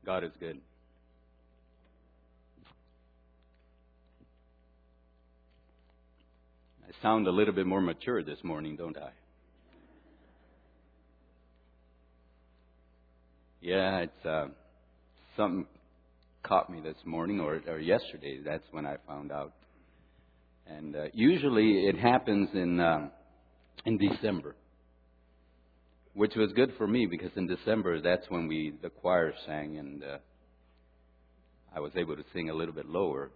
God is good. I sound a little bit more mature this morning, don't I? Yeah, it's something caught me this morning or yesterday. That's when I found out. And usually it happens in December, which was good for me because in December that's when the choir sang, and I was able to sing a little bit lower.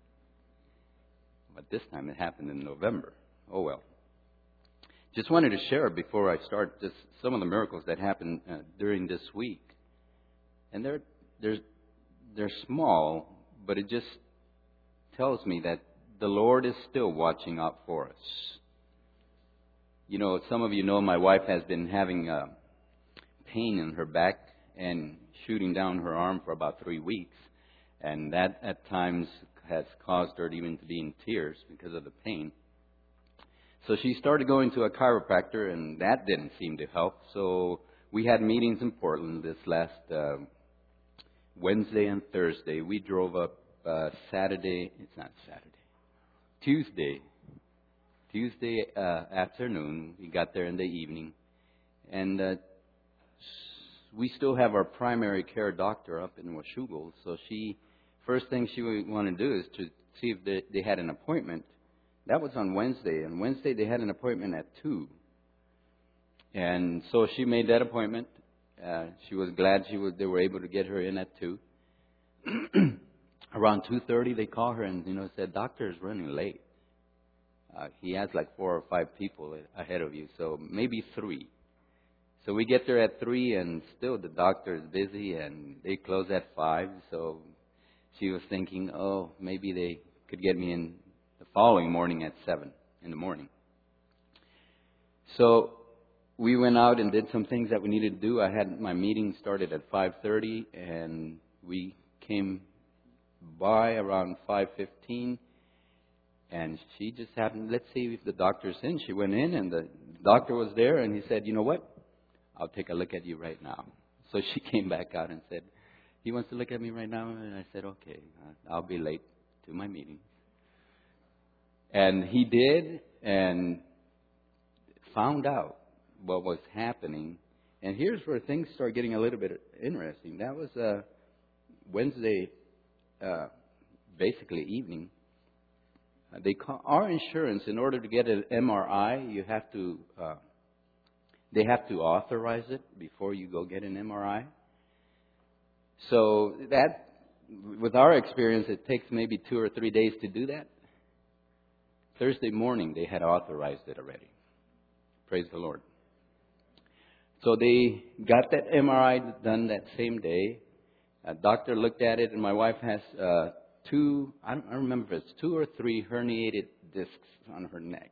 But this time it happened in November. Oh well. Just wanted to share before I start just some of the miracles that happened during this week, and they're small, but it just tells me that the Lord is still watching out for us. You know, some of you know my wife has been having pain in her back and shooting down her arm for about 3 weeks. And that at times has caused her even to be in tears because of the pain. So she started going to a chiropractor, and that didn't seem to help. So we had meetings in Portland this last Wednesday and Thursday. We drove up Tuesday afternoon. We got there in the evening, and we still have our primary care doctor up in Washougal. So first thing she would want to do is to see if they had an appointment. That was on Wednesday, and Wednesday they had an appointment at 2. And so she made that appointment. She was glad they were able to get her in at 2. Around 2:30, they called her and said, "Doctor is running late. He has like 4 or 5 people ahead of you, so maybe 3." So we get there at 3, and still the doctor is busy, and they close at 5. So she was thinking, oh, maybe they could get me in the following morning at 7 in the morning. So we went out and did some things that we needed to do. I had my meeting started at 5:30, and we came by around 5:15. And she just happened, let's see if the doctor's in. She went in, and the doctor was there, and he said, "You know what? I'll take a look at you right now." So she came back out and said, "He wants to look at me right now?" And I said, "Okay, I'll be late to my meeting." And he did, and found out what was happening. And here's where things start getting a little bit interesting. That was Wednesday, basically evening. They call our insurance, in order to get an MRI, they have to authorize it before you go get an MRI. So that, with our experience, it takes maybe 2 or 3 days to do that. Thursday morning, they had authorized it already. Praise the Lord. So they got that MRI done that same day. A doctor looked at it, and my wife has 2, I don't remember if it's 2 or 3 herniated discs on her neck.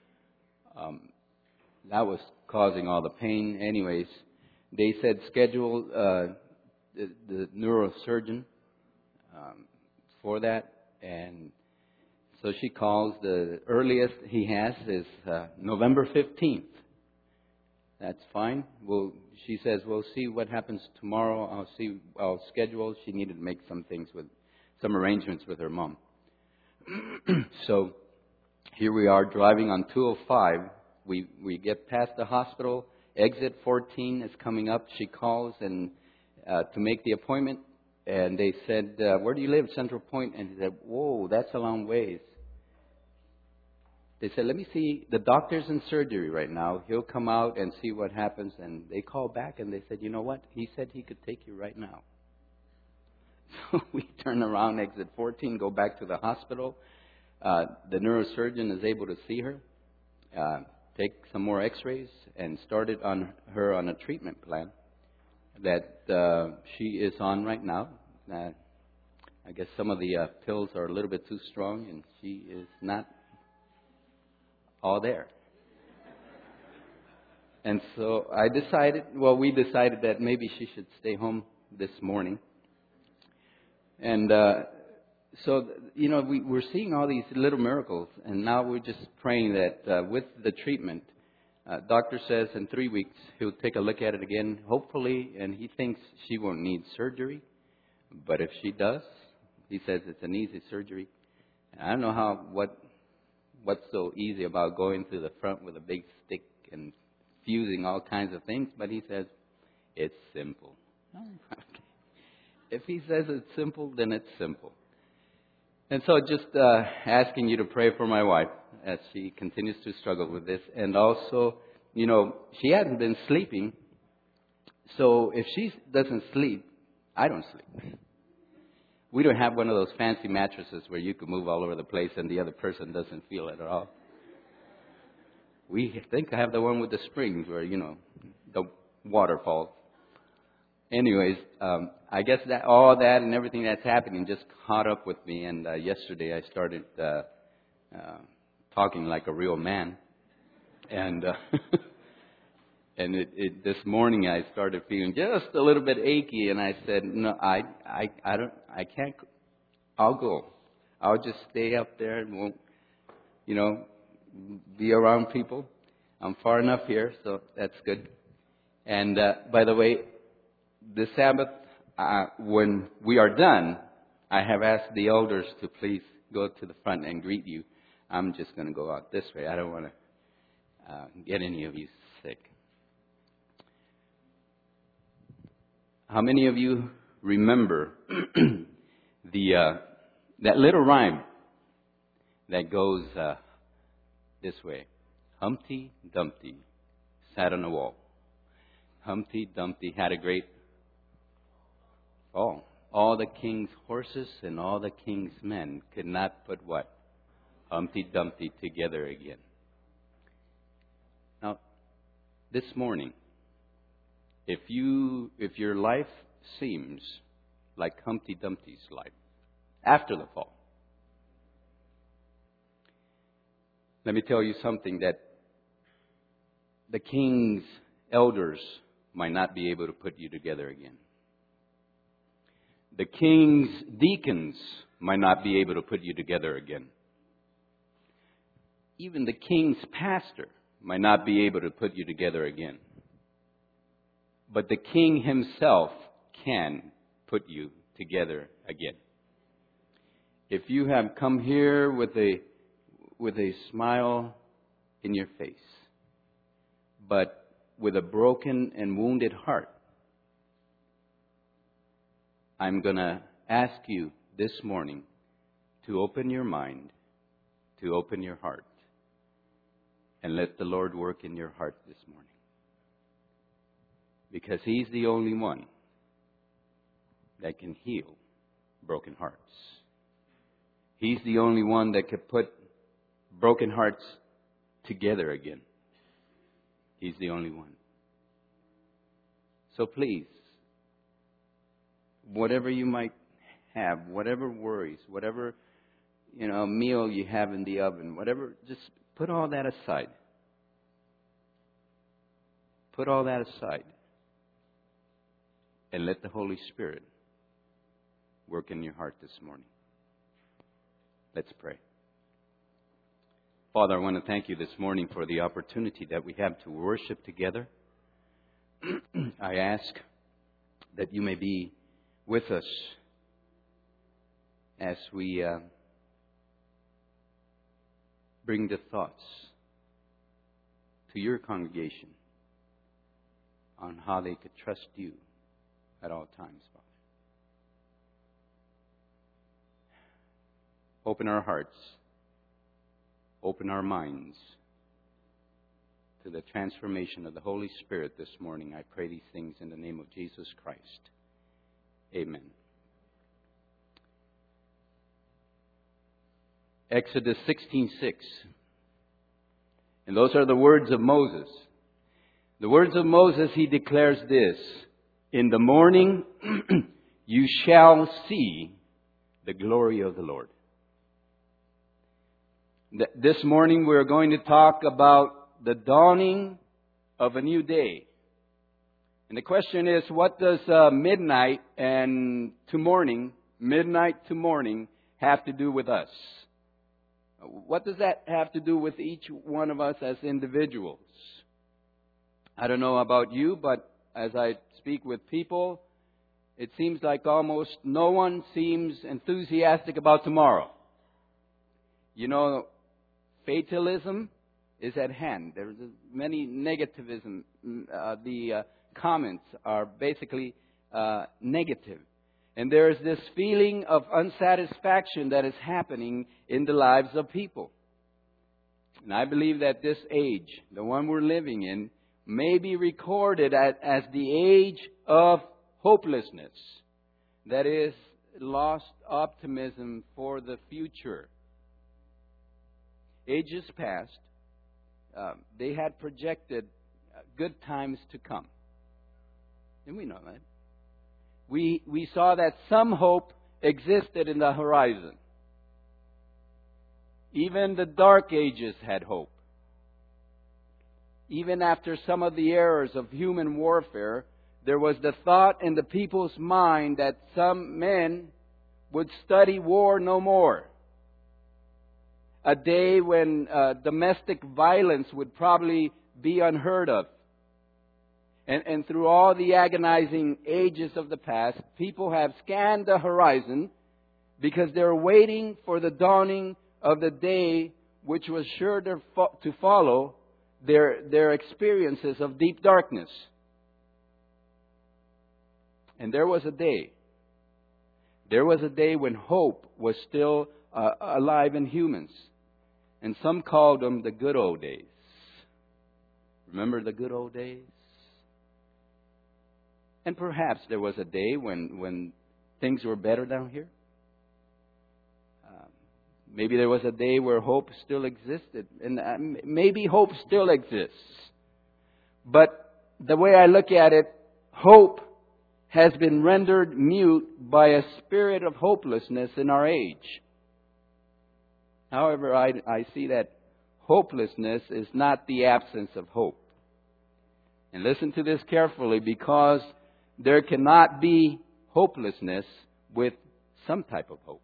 That was causing all the pain. Anyways, they said schedule the neurosurgeon for that. And so she calls. The earliest he has is November 15th. That's fine. She says, we'll see what happens tomorrow. I'll schedule. She needed to make some arrangements with her mom. So here we are driving on 205. We get past the hospital. Exit 14 is coming up. She calls and to make the appointment. And they said, "Where do you live?" Central Point. And he said, "Whoa, that's a long ways." They said, "Let me see. The doctor's in surgery right now. He'll come out and see what happens." And they called back and they said, "You know what? He said he could take you right now." So we turn around, exit 14, go back to the hospital. The neurosurgeon is able to see her, take some more x-rays, and started on a treatment plan that she is on right now. I guess some of the pills are a little bit too strong, and she is not all there. And so we decided that maybe she should stay home this morning. And so, we're seeing all these little miracles, and now we're just praying that with the treatment, doctor says in 3 weeks he'll take a look at it again, hopefully, and he thinks she won't need surgery. But if she does, he says it's an easy surgery. And I don't know what's so easy about going to the front with a big stick and fusing all kinds of things, but he says it's simple. Okay. If he says it's simple, then it's simple. And so just asking you to pray for my wife as she continues to struggle with this. And also, she hasn't been sleeping. So if she doesn't sleep, I don't sleep. We don't have one of those fancy mattresses where you can move all over the place and the other person doesn't feel it at all. We think I have the one with the springs where, the water falls. Anyways, I guess that all that and everything that's happening just caught up with me. And yesterday I started talking like a real man. And and this morning I started feeling just a little bit achy. And I said, no, I can't. I'll go. I'll just stay up there and won't, be around people. I'm far enough here, so that's good. And by the way, this Sabbath, when we are done, I have asked the elders to please go to the front and greet you. I'm just going to go out this way. I don't want to get any of you sick. How many of you remember that little rhyme that goes this way? Humpty Dumpty sat on a wall. Humpty Dumpty had a great fall. All the king's horses and all the king's men could not put what? Humpty Dumpty together again. Now, this morning, if your life seems like Humpty Dumpty's life after the fall, let me tell you something that the king's elders might not be able to put you together again. The king's deacons might not be able to put you together again. Even the king's pastor might not be able to put you together again. But the king himself can put you together again. If you have come here with a smile in your face, but with a broken and wounded heart, I'm going to ask you this morning to open your mind, to open your heart, and let the Lord work in your heart this morning. Because He's the only one that can heal broken hearts. He's the only one that can put broken hearts together again. He's the only one. So please, whatever you might have, whatever worries, whatever, meal you have in the oven, whatever, just put all that aside. Put all that aside. And let the Holy Spirit work in your heart this morning. Let's pray. Father, I want to thank you this morning for the opportunity that we have to worship together. I ask that you may be with us as we bring the thoughts to your congregation on how they could trust you at all times, Father. Open our hearts, open our minds to the transformation of the Holy Spirit this morning. I pray these things in the name of Jesus Christ. Amen. Exodus 16:6. And those are the words of Moses. The words of Moses, he declares this: in the morning you shall see the glory of the Lord. This morning we're going to talk about the dawning of a new day. And the question is, what does midnight to morning have to do with us? What does that have to do with each one of us as individuals? I don't know about you, but as I speak with people, it seems like almost no one seems enthusiastic about tomorrow. You know, fatalism is at hand. There's many negativism. The comments are basically negative. And there is this feeling of unsatisfaction that is happening in the lives of people. And I believe that this age, the one we're living in, may be recorded as the age of hopelessness. That is, lost optimism for the future. Ages past, they had projected good times to come. And we know that. We saw that some hope existed in the horizon. Even the Dark Ages had hope. Even after some of the errors of human warfare, there was the thought in the people's mind that some men would study war no more. A day when domestic violence would probably be unheard of. And through all the agonizing ages of the past, people have scanned the horizon because they're waiting for the dawning of the day which was sure to follow their experiences of deep darkness. And there was a day. There was a day when hope was still alive in humans. And some called them the good old days. Remember the good old days? And perhaps there was a day when things were better down here. Maybe there was a day where hope still existed. And maybe hope still exists. But the way I look at it, hope has been rendered mute by a spirit of hopelessness in our age. However, I see that hopelessness is not the absence of hope. And listen to this carefully, because there cannot be hopelessness with some type of hope.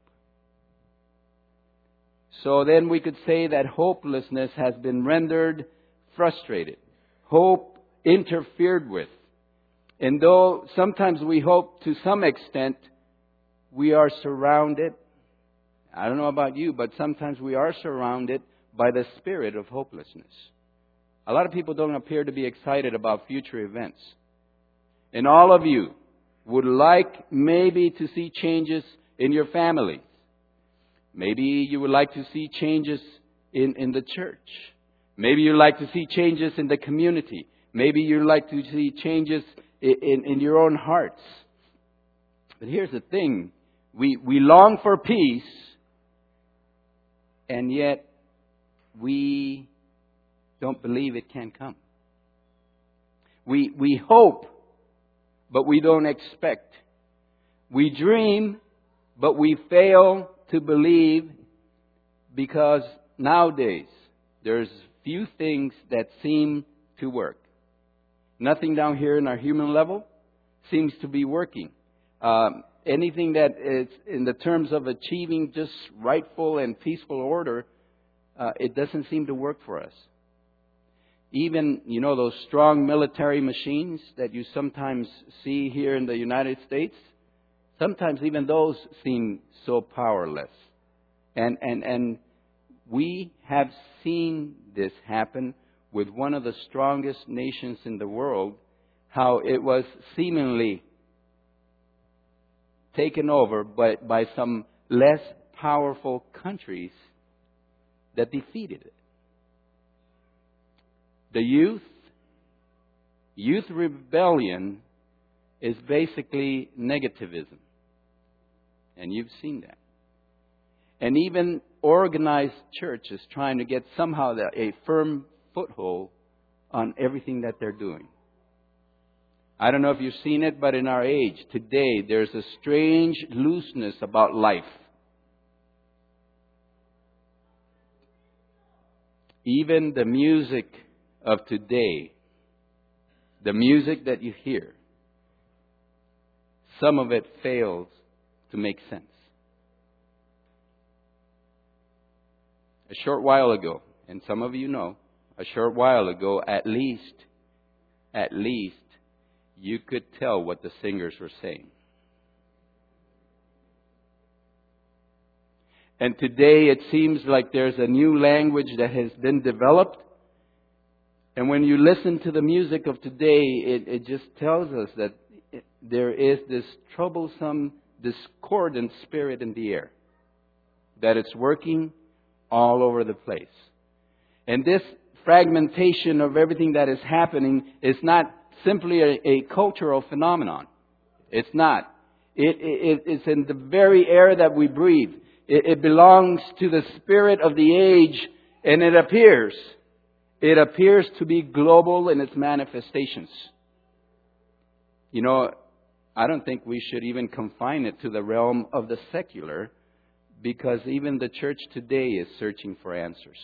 So then we could say that hopelessness has been rendered frustrated. Hope interfered with. And though sometimes we hope to some extent, we are surrounded. I don't know about you, but sometimes we are surrounded by the spirit of hopelessness. A lot of people don't appear to be excited about future events. And all of you would like maybe to see changes in your family. Maybe you would like to see changes in the church. Maybe you'd like to see changes in the community. Maybe you'd like to see changes in your own hearts. But here's the thing. We long for peace, and yet we don't believe it can come. We hope, but we don't expect. We dream, but we fail to believe, because nowadays there's few things that seem to work. Nothing down here in our human level seems to be working. Anything that is in the terms of achieving just rightful and peaceful order, it doesn't seem to work for us. Even, those strong military machines that you sometimes see here in the United States, sometimes even those seem so powerless. And we have seen this happen with one of the strongest nations in the world, how it was seemingly taken over by some less powerful countries that defeated it. The youth rebellion is basically negativism. And you've seen that. And even organized churches trying to get somehow a firm foothold on everything that they're doing. I don't know if you've seen it, but in our age today, there's a strange looseness about life. Even the music of today, the music that you hear, some of it fails to make sense. A short while ago, and some of you know, a short while ago, at least, you could tell what the singers were saying. And today it seems like there's a new language that has been developed. And when you listen to the music of today, it just tells us that there is this troublesome, discordant spirit in the air. That it's working all over the place. And this fragmentation of everything that is happening is not simply a cultural phenomenon. It's not. It's in the very air that we breathe. It belongs to the spirit of the age, and it appears to be global in its manifestations. You know, I don't think we should even confine it to the realm of the secular, because even the church today is searching for answers.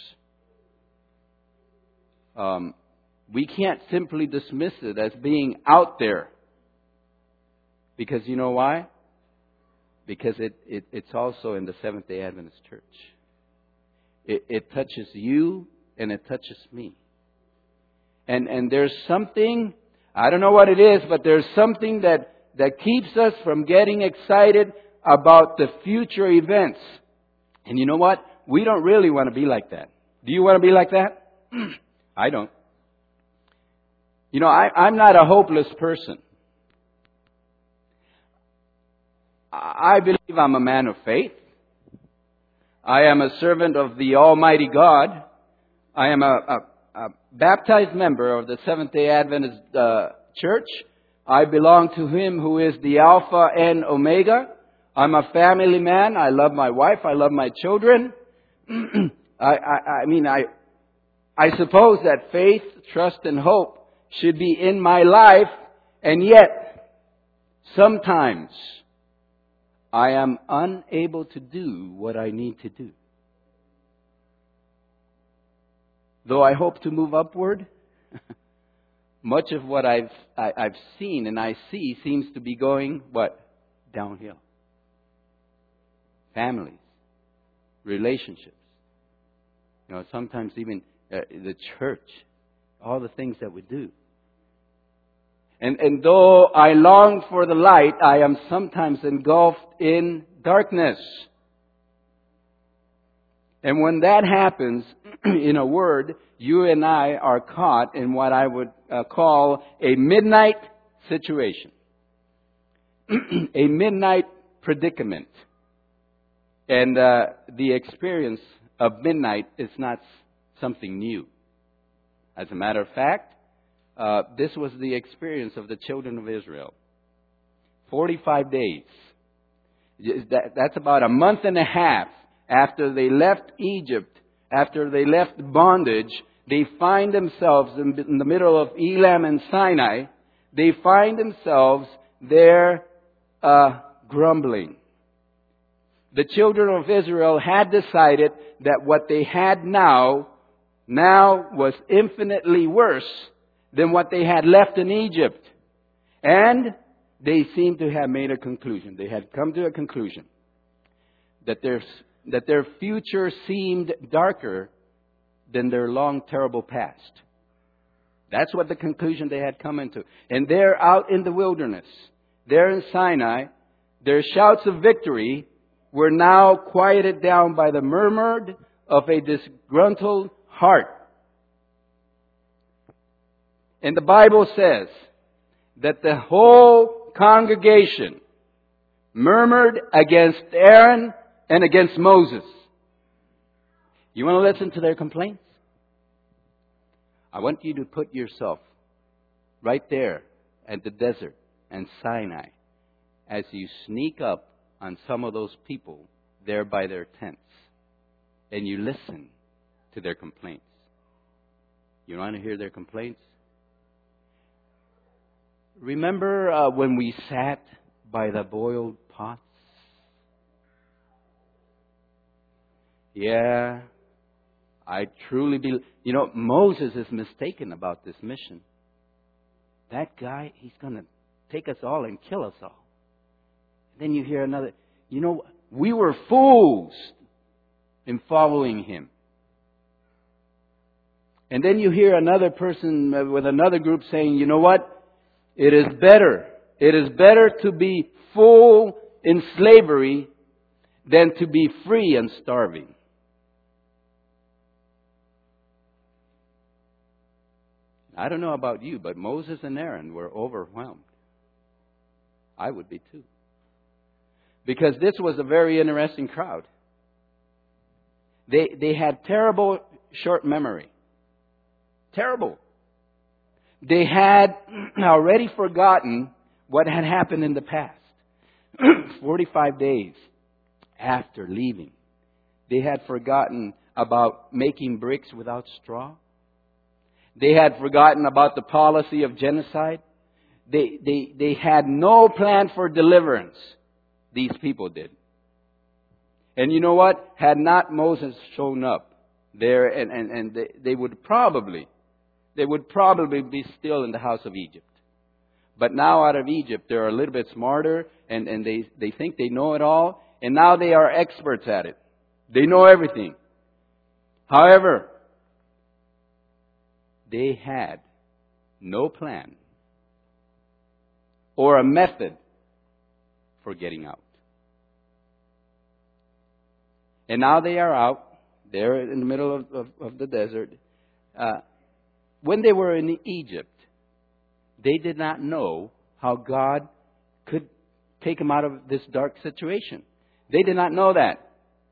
We can't simply dismiss it as being out there. Because you know why? Because it's also in the Seventh-day Adventist Church. It touches you and it touches me. And there's something, I don't know what it is, but there's something that keeps us from getting excited about the future events. And you know what? We don't really want to be like that. Do you want to be like that? I don't. You know, I'm not a hopeless person. I believe I'm a man of faith. I am a servant of the Almighty God. I am a baptized member of the Seventh-day Adventist Church. I belong to Him who is the Alpha and Omega. I'm a family man. I love my wife. I love my children. I suppose that faith, trust, and hope should be in my life, and yet, sometimes, I am unable to do what I need to do. Though I hope to move upward, much of what I've seen and I see seems to be going, what? Downhill. Families, relationships, you know, sometimes even the church, all the things that we do. And though I long for the light, I am sometimes engulfed in darkness. And when that happens, in a word, you and I are caught in what I would call a midnight situation. A midnight predicament. And the experience of midnight is not something new. As a matter of fact, this was the experience of the children of Israel. 45 days. That's about a month and a half after they left Egypt, after they left bondage. They find themselves in the middle of Elam and Sinai. They find themselves there grumbling. The children of Israel had decided that what they had now was infinitely worse than what they had left in Egypt. And they seemed to have made a conclusion. They had come to a conclusion that their future seemed darker than their long, terrible past. That's what the conclusion they had come into. And they're out in the wilderness. There in Sinai, their shouts of victory were now quieted down by the murmur of a disgruntled heart. And the Bible says that the whole congregation murmured against Aaron and against Moses. You want to listen to their complaints? I want you to put yourself right there at the desert and Sinai as you sneak up on some of those people there by their tents and you listen to their complaints. You want to hear their complaints? Remember when we sat by the boiled pots? Yeah, I truly believe. You know, Moses is mistaken about this mission. That guy, he's going to take us all and kill us all. Then you hear another, you know, we were fools in following him. And then you hear another person with another group saying, you know what? It is better to be full in slavery than to be free and starving. I don't know about you, but Moses and Aaron were overwhelmed. I would be too. Because this was a very interesting crowd. They had terrible short memory. Terrible. They had already forgotten what had happened in the past. 45 days after leaving, they had forgotten about making bricks without straw. They had forgotten about the policy of genocide. They had no plan for deliverance. These people did. And you know what? Had not Moses shown up there, and they would probably be still in the house of Egypt. But now out of Egypt, they're a little bit smarter, and they think they know it all. And now they are experts at it. They know everything. However, they had no plan or a method for getting out. And now they are out there in the middle of the desert. When they were in Egypt, they did not know how God could take them out of this dark situation. They did not know that.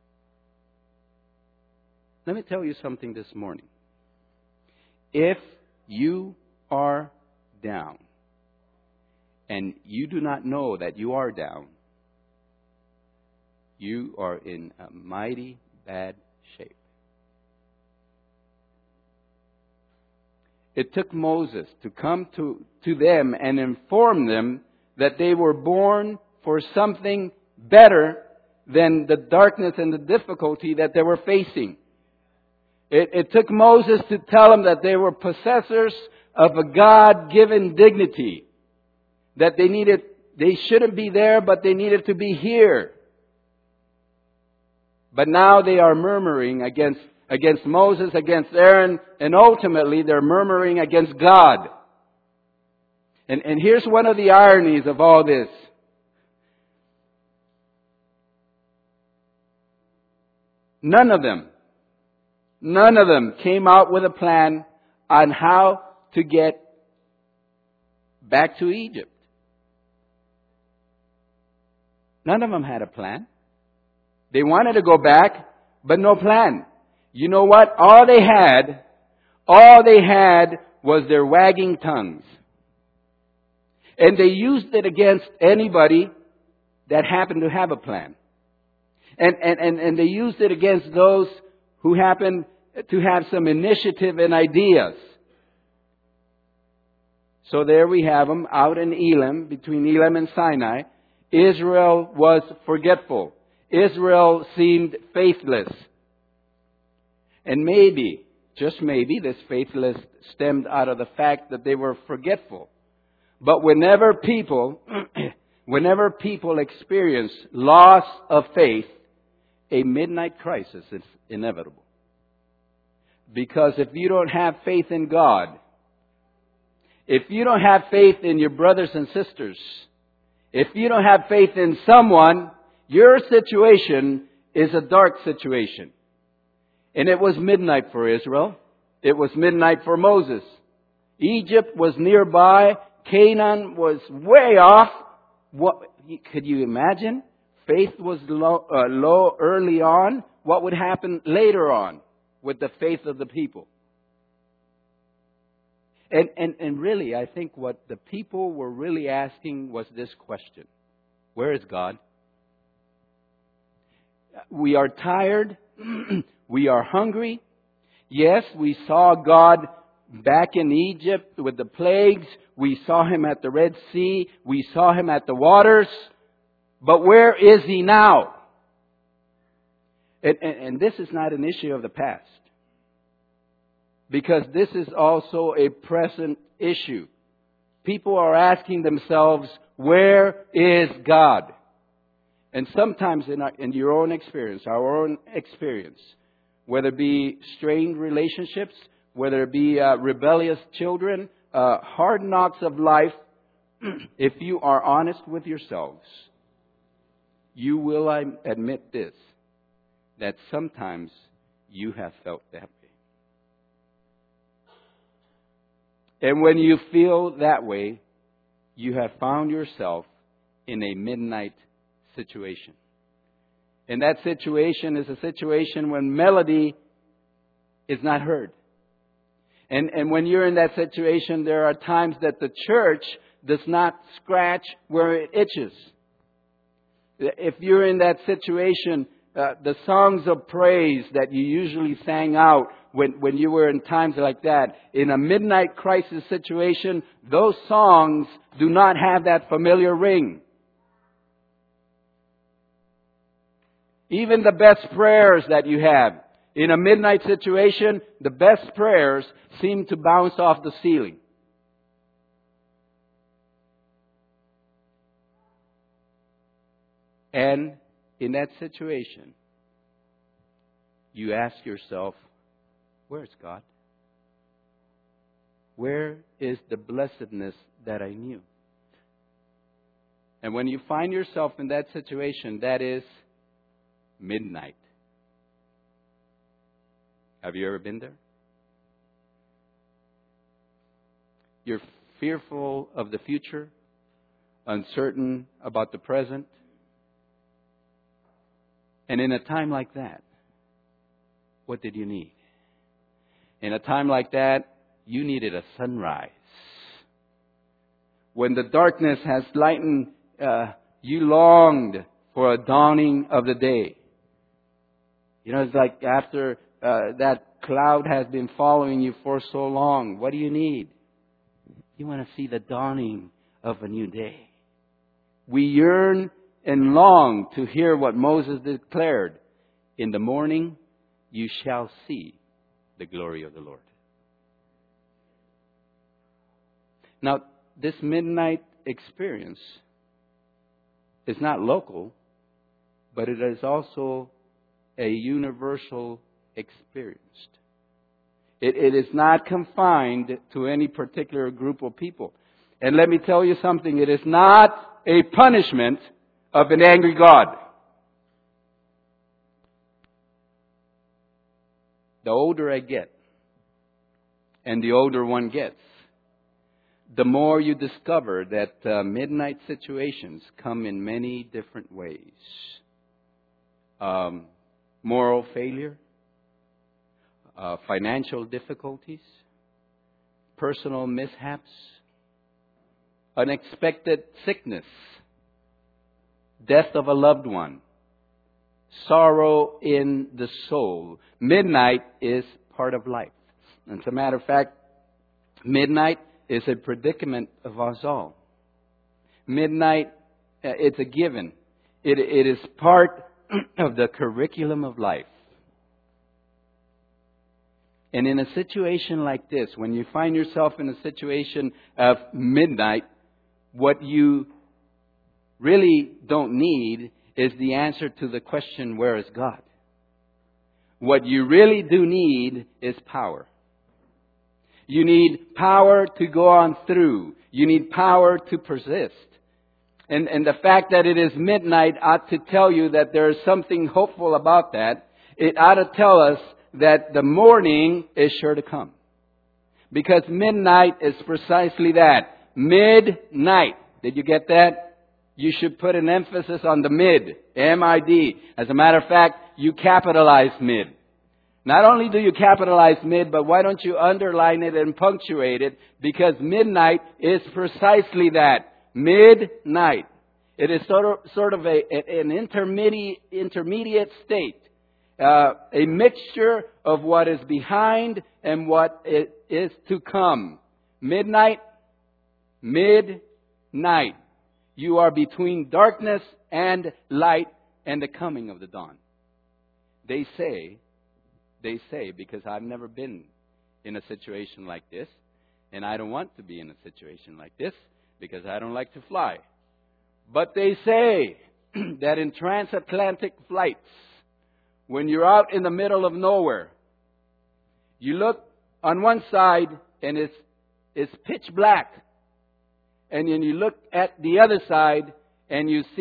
Let me tell you something this morning. If you are down and you do not know that you are down, you are in a mighty bad shape. It took Moses to come to them and inform them that they were born for something better than the darkness and the difficulty that they were facing. It took Moses to tell them that they were possessors of a God-given dignity. That they shouldn't be there, but they needed to be here. But now they are murmuring against Moses, against Aaron, and ultimately they're murmuring against God. And here's one of the ironies of all this. None of them came out with a plan on how to get back to Egypt. None of them had a plan. They wanted to go back, but no plan. You know what? All they had was their wagging tongues. And they used it against anybody that happened to have a plan. And they used it against those who happened to have some initiative and ideas. So there we have them out in Elim, between Elim and Sinai. Israel was forgetful. Israel seemed faithless. And maybe, just maybe, this faithlessness stemmed out of the fact that they were forgetful. But whenever people experience loss of faith, a midnight crisis is inevitable. Because if you don't have faith in God, if you don't have faith in your brothers and sisters, if you don't have faith in someone, your situation is a dark situation. And it was midnight for Israel. It was midnight for Moses. Egypt was nearby. Canaan was way off. What could you imagine? Faith was low early on. What would happen later on with the faith of the people? And really, I think what the people were really asking was this question: where is God? We are tired. We are hungry. Yes, we saw God back in Egypt with the plagues. We saw Him at the Red Sea. We saw Him at the waters. But where is He now? And this is not an issue of the past. Because this is also a present issue. People are asking themselves, where is God? And sometimes in your own experience, our own experience, whether it be strained relationships, whether it be rebellious children, hard knocks of life, if you are honest with yourselves, you will admit this, that sometimes you have felt that way. And when you feel that way, you have found yourself in a midnight situation. And that situation is a situation when melody is not heard. And when you're in that situation, there are times that the church does not scratch where it itches. If you're in that situation, the songs of praise that you usually sang out when you were in times like that, in a midnight crisis situation, those songs do not have that familiar ring. Even the best prayers that you have, in a midnight situation, the best prayers seem to bounce off the ceiling. And in that situation, you ask yourself, where's God? Where is the blessedness that I knew? And when you find yourself in that situation, that is midnight. Have you ever been there? You're fearful of the future, uncertain about the present. And in a time like that, what did you need? In a time like that, you needed a sunrise. When the darkness has lightened, you longed for a dawning of the day. You know, it's like after that cloud has been following you for so long, what do you need? You want to see the dawning of a new day. We yearn and long to hear what Moses declared. In the morning, you shall see the glory of the Lord. Now, this midnight experience is not local, but it is also a universal experience. It is not confined to any particular group of people. And let me tell you something, it is not a punishment of an angry God. The older I get, and the older one gets, the more you discover that midnight situations come in many different ways. Moral failure, financial difficulties, personal mishaps, unexpected sickness, death of a loved one, sorrow in the soul. Midnight is part of life. As a matter of fact, midnight is a predicament of us all. Midnight, it's a given. It is part of the curriculum of life. And in a situation like this, when you find yourself in a situation of midnight, what you really don't need is the answer to the question, where is God? What you really do need is power. You need power to go on through. You need power to persist. And the fact that it is midnight ought to tell you that there is something hopeful about that. It ought to tell us that the morning is sure to come. Because midnight is precisely that. Midnight. Did you get that? You should put an emphasis on the mid. M-I-D. As a matter of fact, you capitalize mid. Not only do you capitalize mid, but why don't you underline it and punctuate it? Because midnight is precisely that. Midnight. It is sort of an intermediate state. A mixture of what is behind and what is to come. Midnight. Midnight. You are between darkness and light and the coming of the dawn. They say, because I've never been in a situation like this, and I don't want to be in a situation like this, because I don't like to fly. But they say that in transatlantic flights, when you're out in the middle of nowhere, you look on one side and it's pitch black. And then you look at the other side and you see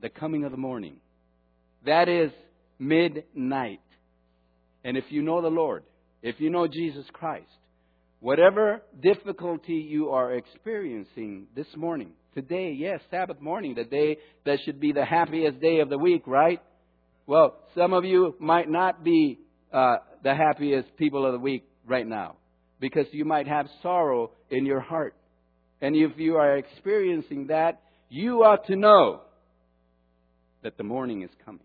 the coming of the morning. That is midnight. And if you know the Lord, if you know Jesus Christ, whatever difficulty you are experiencing this morning, today, yes, Sabbath morning, the day that should be the happiest day of the week, right? Well, some of you might not be the happiest people of the week right now, because you might have sorrow in your heart. And if you are experiencing that, you ought to know that the morning is coming.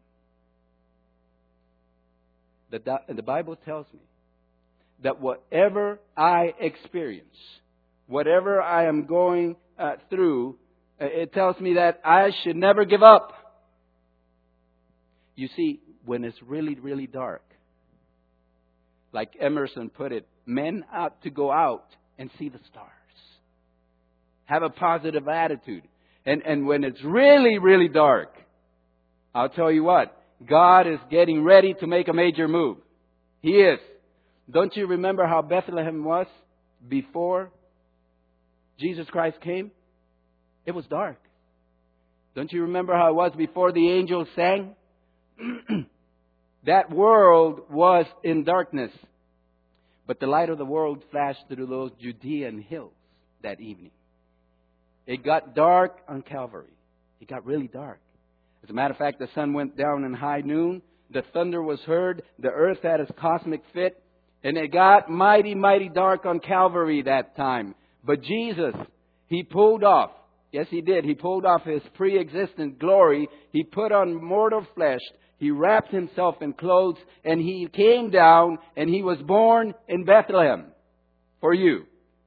The Bible tells me that whatever I experience, whatever I am going through, it tells me that I should never give up. You see, when it's really, really dark, like Emerson put it, men ought to go out and see the stars. Have a positive attitude. And when it's really, really dark, I'll tell you what, God is getting ready to make a major move. He is. Don't you remember how Bethlehem was before Jesus Christ came? It was dark. Don't you remember how it was before the angels sang? That world was in darkness. But the light of the world flashed through those Judean hills that evening. It got dark on Calvary. It got really dark. As a matter of fact, the sun went down in high noon. The thunder was heard. The earth had its cosmic fit. And it got mighty, mighty dark on Calvary that time. But Jesus, He pulled off. Yes, He did. He pulled off His pre-existent glory. He put on mortal flesh. He wrapped Himself in clothes. And He came down and He was born in Bethlehem for you.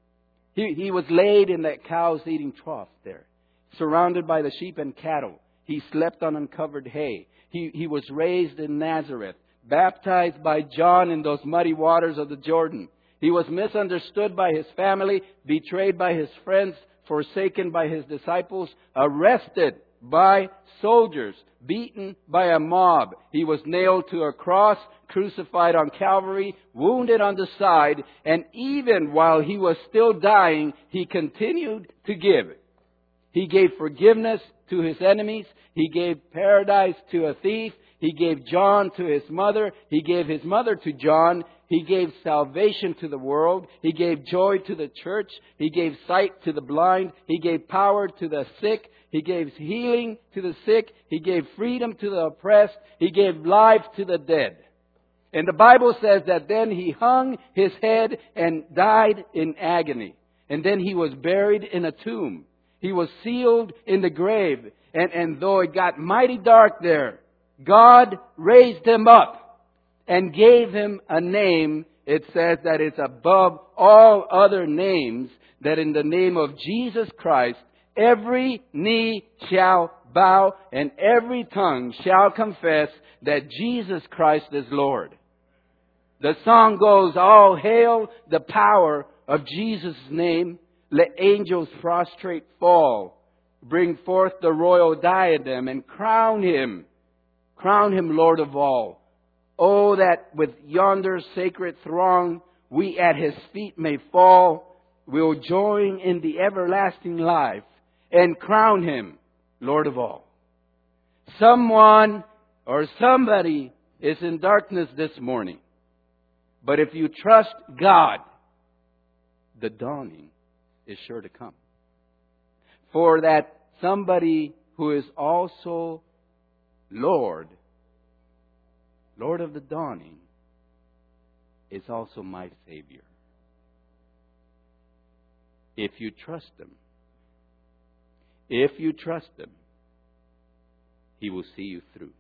He was laid in that cow's eating trough there, surrounded by the sheep and cattle. He slept on uncovered hay. He was raised in Nazareth, baptized by John in those muddy waters of the Jordan. He was misunderstood by His family, betrayed by His friends, forsaken by His disciples, arrested by soldiers, beaten by a mob. He was nailed to a cross, crucified on Calvary, wounded on the side, and even while He was still dying, He continued to give. He gave forgiveness to His enemies. He gave paradise to a thief. He gave John to his mother. He gave his mother to John. He gave salvation to the world. He gave joy to the church. He gave sight to the blind. He gave power to the sick. He gave healing to the sick. He gave freedom to the oppressed. He gave life to the dead. And the Bible says that then He hung His head and died in agony. And then He was buried in a tomb. He was sealed in the grave. And though it got mighty dark there, God raised Him up and gave Him a name. It says that it's above all other names, that in the name of Jesus Christ, every knee shall bow and every tongue shall confess that Jesus Christ is Lord. The song goes, all hail the power of Jesus' name. Let angels prostrate fall. Bring forth the royal diadem and crown Him Lord of all. Oh, that with yonder sacred throng we at His feet may fall. We'll join in the everlasting life and crown Him Lord of all. Someone or somebody is in darkness this morning. But if you trust God, the dawning is sure to come. For that somebody who is also Lord of the dawning, is also my Savior. If you trust Him, He will see you through.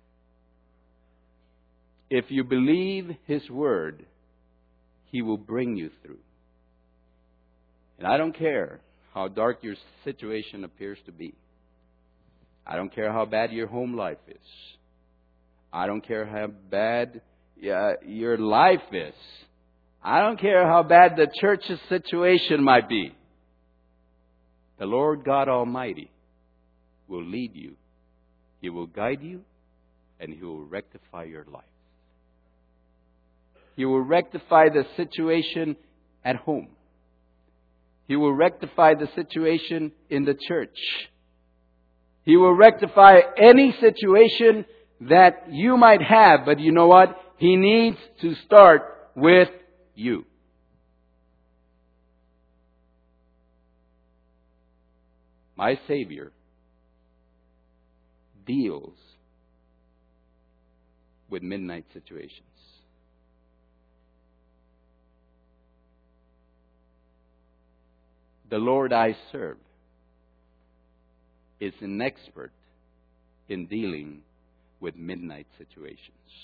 If you believe His word, He will bring you through. And I don't care how dark your situation appears to be. I don't care how bad your home life is. I don't care how bad your life is. I don't care how bad the church's situation might be. The Lord God Almighty will lead you. He will guide you, and He will rectify your life. He will rectify the situation at home. He will rectify the situation in the church. He will rectify any situation that you might have. But you know what? He needs to start with you. My Savior deals with midnight situations. The Lord I serve is an expert in dealing with midnight situations.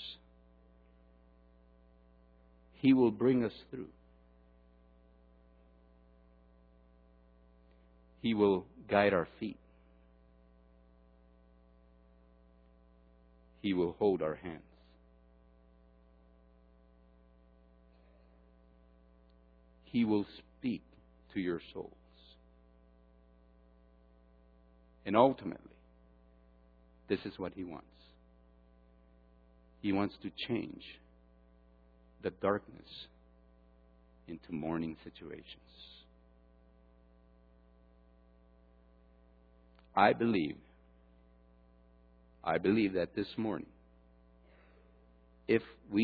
He will bring us through. He will guide our feet. He will hold our hands. He will speak to your souls. And ultimately, this is what He wants. He wants to change the darkness into morning situations. I believe that this morning, if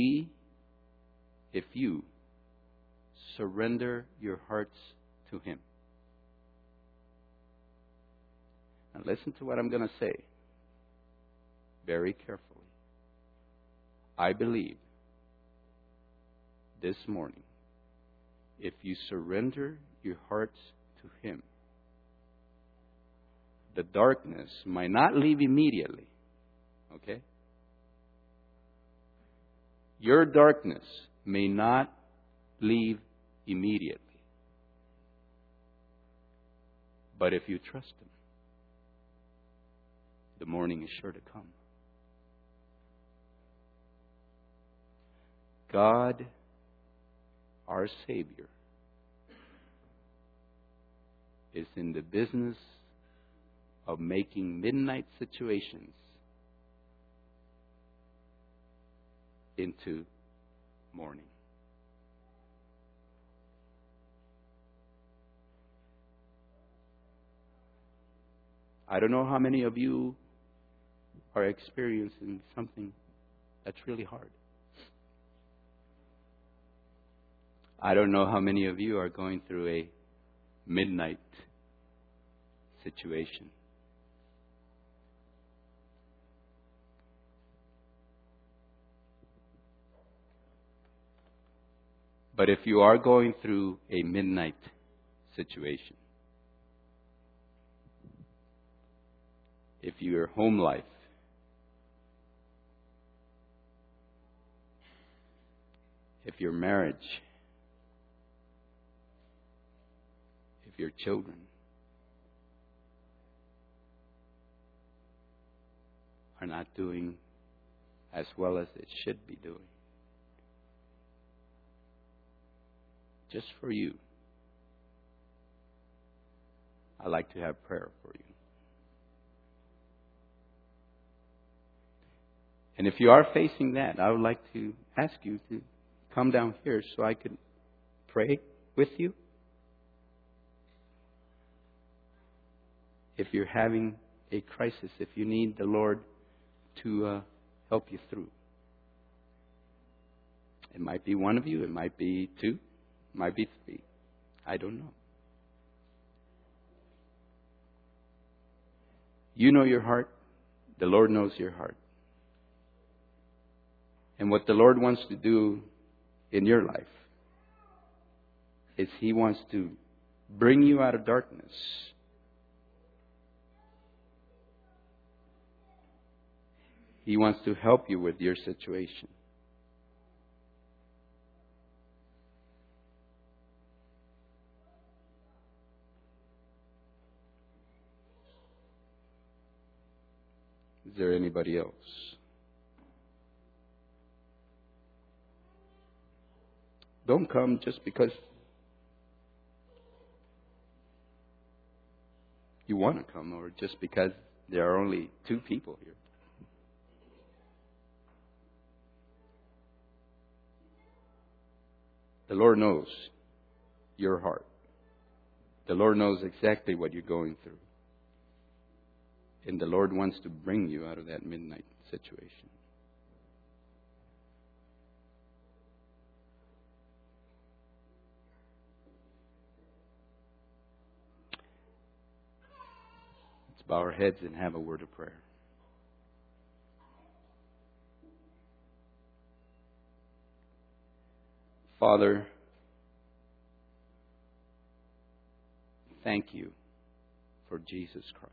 you surrender your hearts to Him. Now listen to what I'm going to say very carefully. I believe this morning, if you surrender your hearts to Him, the darkness might not leave immediately. Okay? Your darkness may not leave immediately. But if you trust Him, the morning is sure to come. God, our Savior, is in the business of making midnight situations into morning. I don't know how many of you are experiencing something that's really hard. I don't know how many of you are going through a midnight situation. But if you are going through a midnight situation, if your home life, if your marriage, if your children are not doing as well as they should be doing, just for you, I'd like to have prayer for you. And if you are facing that, I would like to ask you to come down here so I could pray with you. If you're having a crisis, if you need the Lord to help you through. It might be one of you, it might be two, it might be three. I don't know. You know your heart. The Lord knows your heart. And what the Lord wants to do in your life is He wants to bring you out of darkness. He wants to help you with your situation. Is there anybody else? Don't come just because you want to come or just because there are only two people here. The Lord knows your heart. The Lord knows exactly what you're going through. And the Lord wants to bring you out of that midnight situation. Let's bow our heads and have a word of prayer. Father, thank you for Jesus Christ.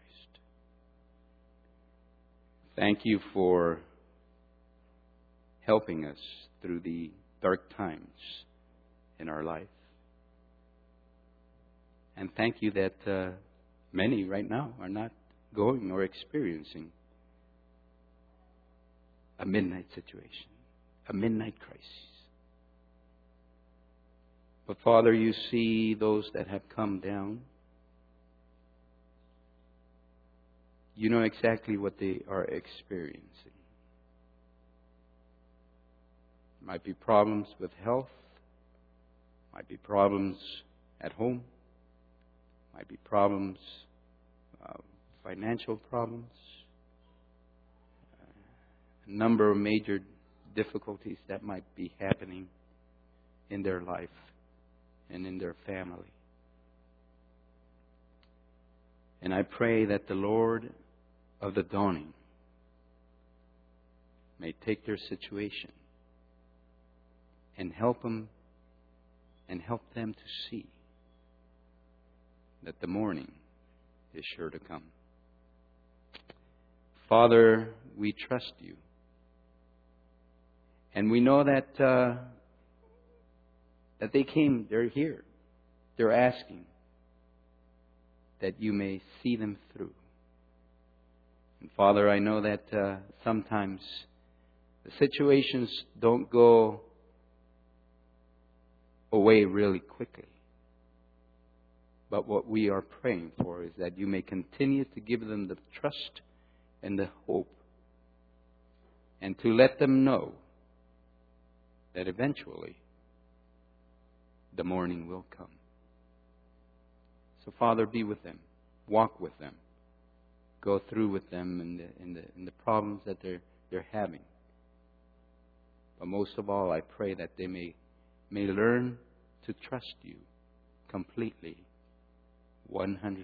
Thank you for helping us through the dark times in our life. And thank you that many right now are not going or experiencing a midnight situation, a midnight crisis. But Father, you see those that have come down. You know exactly what they are experiencing. Might be problems with health, might be problems at home, might be problems, financial problems, a number of major difficulties that might be happening in their life and in their family. And I pray that the Lord of the dawning may take their situation and help them and help them to see that the morning is sure to come. Father, we trust you. And we know that that they came, they're here. They're asking that you may see them through. And Father, I know that sometimes the situations don't go away really quickly. But what we are praying for is that you may continue to give them the trust and the hope, and to let them know that eventually the morning will come. So Father, be with them, walk with them, go through with them in the problems that they're having. But most of all, I pray that they may learn to trust you completely, 100%.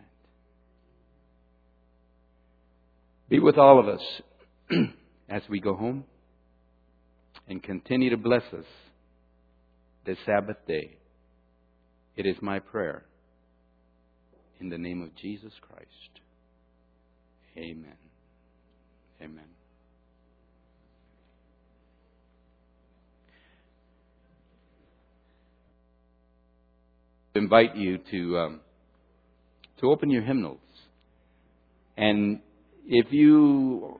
Be with all of us as we go home, and continue to bless us this Sabbath day. It is my prayer in the name of Jesus Christ. Amen. Amen. I invite you to open your hymnals, and if you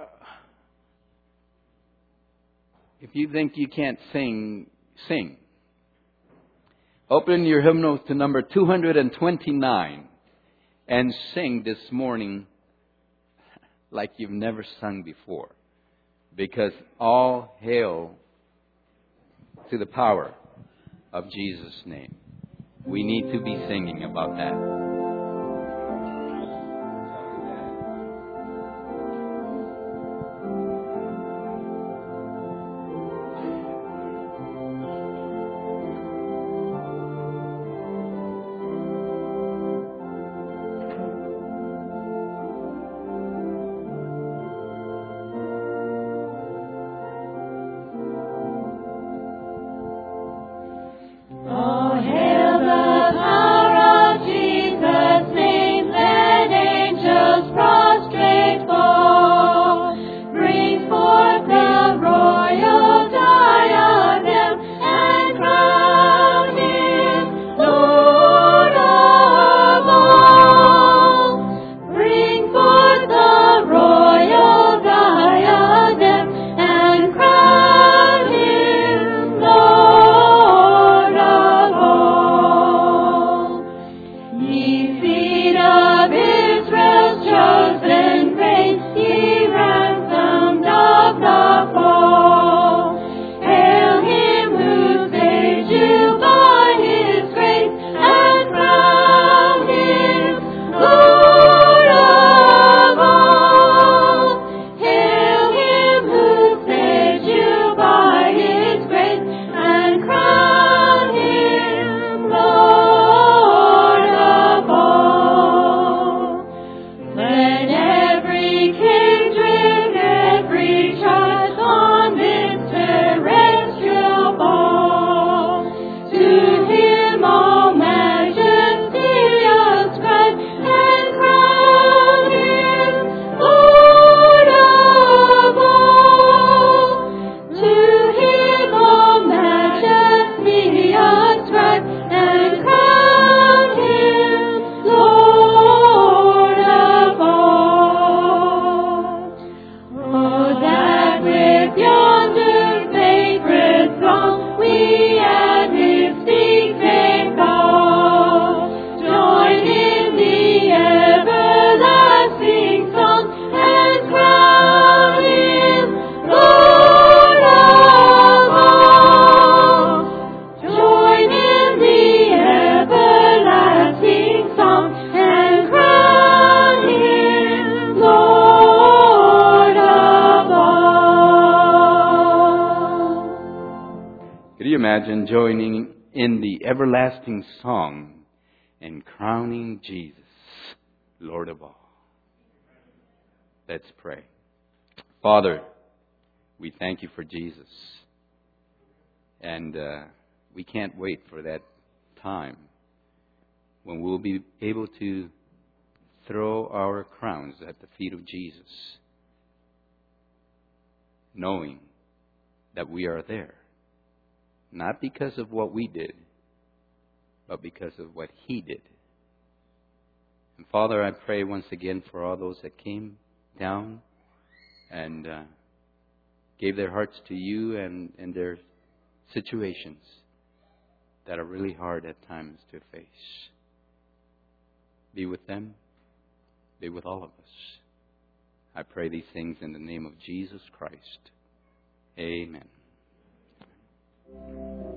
think you can't sing, sing. Open your hymnals to number 229 and sing this morning like you've never sung before, because all hail to the power of Jesus' name. We need to be singing about that. Oh, hail the power of Jesus. imagine joining in the everlasting song and crowning Jesus Lord of all. Let's pray. Father, we thank you for Jesus. And we can't wait for that time when we'll be able to throw our crowns at the feet of Jesus, knowing that we are there, not because of what we did, but because of what He did. And Father, I pray once again for all those that came down and gave their hearts to you and their situations that are really hard at times to face. Be with them. Be with all of us. I pray these things in the name of Jesus Christ. Amen.